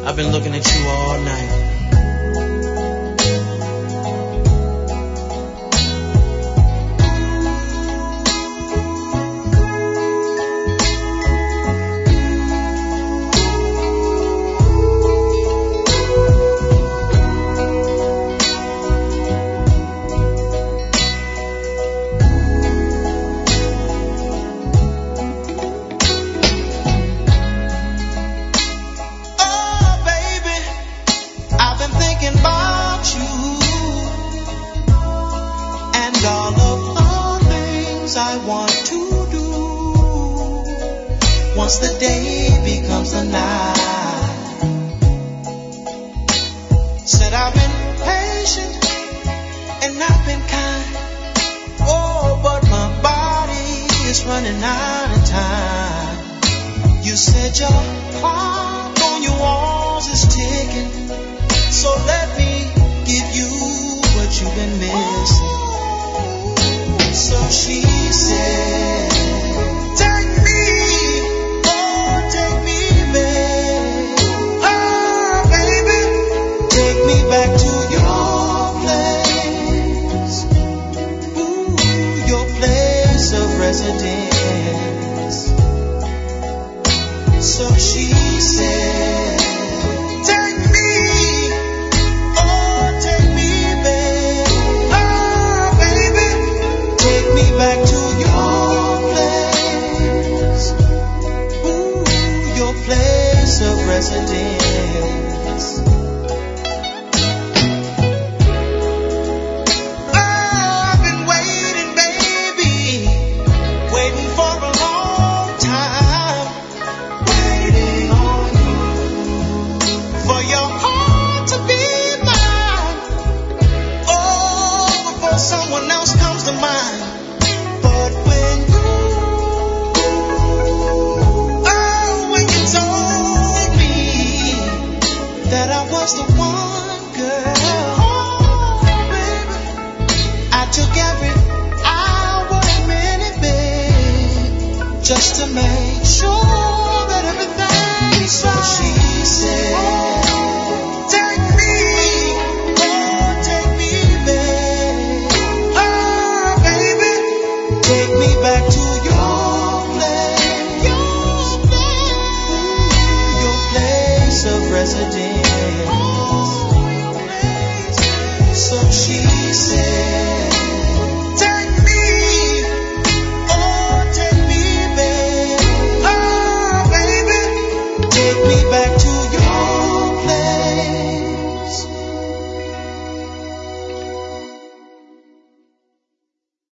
I've been looking at you all night. Once the day becomes the night, said I've been patient and I've been kind. Oh, but my body is running out of time. You said your clock on your walls is ticking, so let me give you what you've been missing. So she said, take me back to your place, ooh, your place of residence. So she said, take me, oh, take me back, oh, baby, take me back to your place, ooh, your place of residence. Just to make sure that everything's right. So she said, take me, oh, take me back, oh, baby, take me back to your place, your place of residence.